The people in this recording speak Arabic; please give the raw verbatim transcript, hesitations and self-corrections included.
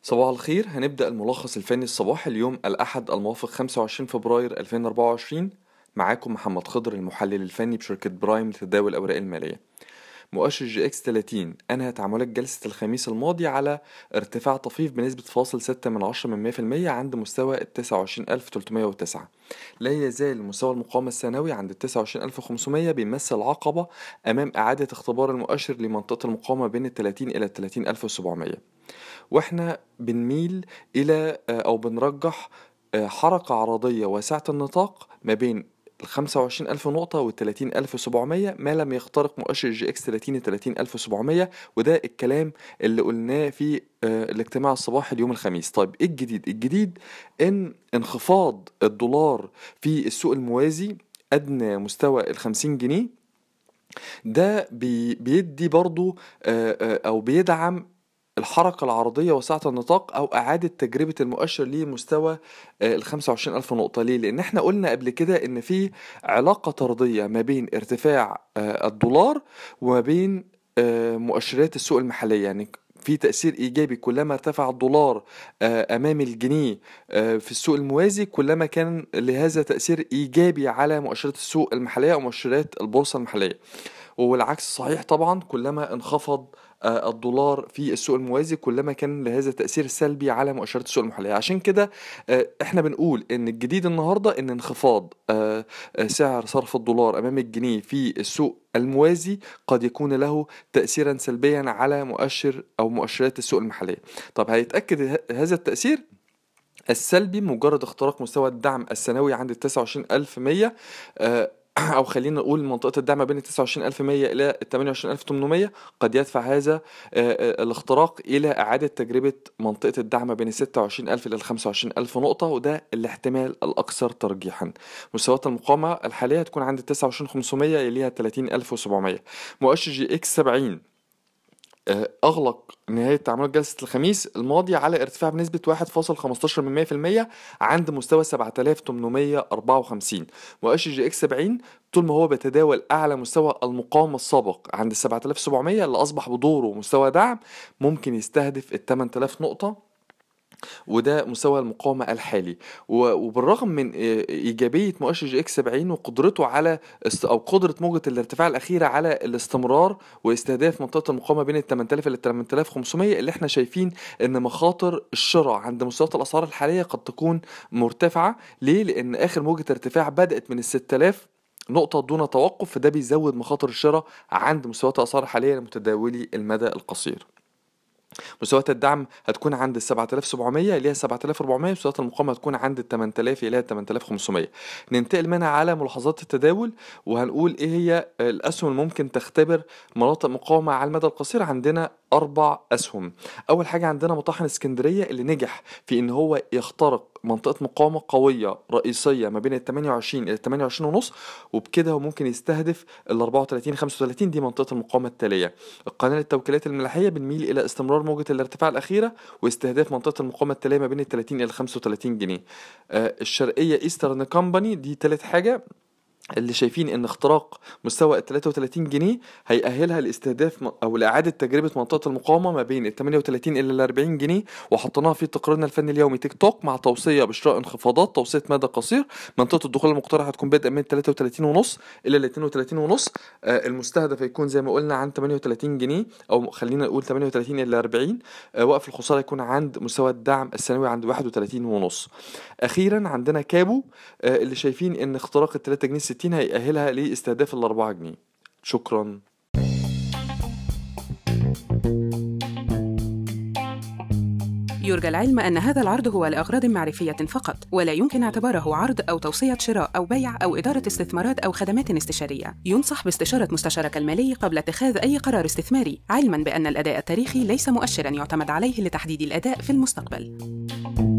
صباح الخير. هنبدأ الملخص الفني الصباحي اليوم الأحد الموافق خمسة وعشرين فبراير ألفين وأربعة وعشرين. معاكم محمد خضر المحلل الفني بشركة برايم لتداول الأوراق المالية. مؤشر جي اكس ثلاثين أنهى تعاملات جلسة الخميس الماضي على ارتفاع طفيف بنسبة فاصل ستة من عشرة من مية في المية عند مستوى التسعة وعشرين ألف وتلتمية وتسعة. لا يزال مستوى المقاومة السنوي عند التسعة وعشرين ألف وخمسمية بيمثل عقبة أمام إعادة اختبار المؤشر لمنطقة المقاومة بين التلاتين إلى التلاتين ألف وسبعمية، واحنا بنميل إلى أو بنرجح حركة عرضية واسعة النطاق ما بين الخمسة وعشرين ألف نقطة والتلاتين ألف وسبعمية ما لم يخترق مؤشر جي اكس ثلاثين التلاتين ألف وسبعمية، وده الكلام اللي قلناه في الاجتماع الصباحي اليوم الخميس. طيب ايه الجديد؟ الجديد ان انخفاض الدولار في السوق الموازي أدنى مستوى الخمسين جنيه ده بي بيدي برضو أو بيدعم الحركة العرضية وسعة النطاق أو إعادة تجربة المؤشر لمستوى ال خمسة وعشرين ألف نقطة. ليه؟ لأن احنا قلنا قبل كده إن في علاقة طردية ما بين ارتفاع الدولار وما بين مؤشرات السوق المحلية، يعني في تأثير إيجابي كلما ارتفع الدولار أمام الجنيه في السوق الموازي، كلما كان لهذا تأثير إيجابي على مؤشرات السوق المحلية أو مؤشرات البورصة المحلية، والعكس صحيح طبعا. كلما انخفض الدولار في السوق الموازي كلما كان لهذا تأثير سلبي على مؤشرات السوق المحلية. عشان كده احنا بنقول ان الجديد النهاردة ان انخفاض سعر صرف الدولار امام الجنيه في السوق الموازي قد يكون له تأثيرا سلبيا على مؤشر او مؤشرات السوق المحلية. طب هيتأكد هذا التأثير السلبي مجرد اختراق مستوى الدعم السنوي عند التسعة وعشرين ألف ومية، أو خلينا نقول منطقة الدعم بين التسعة وعشرين ألف ومية إلى التمانية وعشرين ألف وتمنمية. قد يدفع هذا الاختراق إلى إعادة تجربة منطقة الدعم بين الستة وعشرين ألف إلى الخمسة وعشرين ألف نقطة، وده الاحتمال الأكثر ترجيحا. مستويات المقاومة الحالية هتكون عند التسعة وعشرين ألف وخمسمية يليها التلاتين ألف وسبعمية. مؤشر جي اكس سبعين أغلق نهاية تعاملات جلسة الخميس الماضي على ارتفاع بنسبة واحد فاصل خمستاشر من مية في المية عند مستوى سبعة آلاف وتمنمية وأربعة وخمسين. مؤشر جي اكس سبعين طول ما هو بيتداول أعلى مستوى المقاومة السابق عند سبعة آلاف وسبعمية اللي أصبح بدوره مستوى دعم، ممكن يستهدف ال تمن آلاف نقطة، وده مستوى المقاومة الحالي. وبالرغم من إيجابية مؤشر جي اكس سبعين وقدرته على أو قدرة موجة الارتفاع الأخيرة على الاستمرار واستهداف منطقة المقاومة بين ال تمن آلاف إلى تمن آلاف وخمسمية، اللي احنا شايفين إن مخاطر الشراء عند مستويات الأسعار الحالية قد تكون مرتفعة. ليه؟ لأن آخر موجة ارتفاع بدأت من ال ستة آلاف نقطة دون توقف، فده بيزود مخاطر الشراء عند مستويات الأسعار الحالية لمتداولي المدى القصير. مستويات الدعم هتكون عند سبعة آلاف وسبعمية اللي هي سبعة آلاف وأربعمية، مستويات المقاومة هتكون عند تمن آلاف اللي هي تمن آلاف وخمسمية. ننتقل منها على ملاحظات التداول وهنقول ايه هي الاسهم اللي ممكن تختبر مناطق مقاومة على المدى القصير. عندنا اربع اسهم. اول حاجة عندنا مطاحن اسكندرية اللي نجح في ان هو يخترق منطقة مقاومة قوية رئيسية ما بين ال تمانية وعشرين إلى التمانية وعشرين ونص، وبكده هو ممكن يستهدف ال أربعة وتلاتين خمسة وتلاتين، دي منطقة المقاومة التالية. القناة التوكيلات الملاحية بنميل إلى استمرار موجة الارتفاع الأخيرة واستهداف منطقة المقاومة التالية ما بين ال تلاتين إلى خمسة وتلاتين جنيه. آه الشرقية إيسترن كومباني دي تالت حاجة، اللي شايفين ان اختراق مستوى ال تلاتة وتلاتين جنيه هيأهلها لاستهداف او لإعادة تجربة منطقة المقاومة ما بين ال تمانية وتلاتين إلى ال أربعين جنيه، وحطيناها في تقريرنا الفني اليومي تيك توك مع توصية بشراء انخفاضات، توصية مدى قصير. منطقة الدخول المقترحة هتكون بادئة من تلاتة وتلاتين ونص إلى ال اتنين وتلاتين ونص. آه المستهدف هيكون زي ما قلنا عند تمانية وتلاتين جنيه، او خلينا نقول تمانية وتلاتين إلى أربعين. آه وقف الخسارة يكون عند مستوى الدعم السنوي عند واحد وتلاتين ونص. اخيرا عندنا كابو آه اللي شايفين ان اختراق ال تلاتة جنيه ستين هيأهلها لاستهداف الأربعة جنيه. شكرا. يرجى العلم أن هذا العرض هو لأغراض معرفية فقط، ولا يمكن اعتباره عرض أو توصية شراء أو بيع أو إدارة استثمارات أو خدمات استشارية. ينصح باستشارة مستشارك المالي قبل اتخاذ أي قرار استثماري، علماً بأن الأداء التاريخي ليس مؤشراً يعتمد عليه لتحديد الأداء في المستقبل.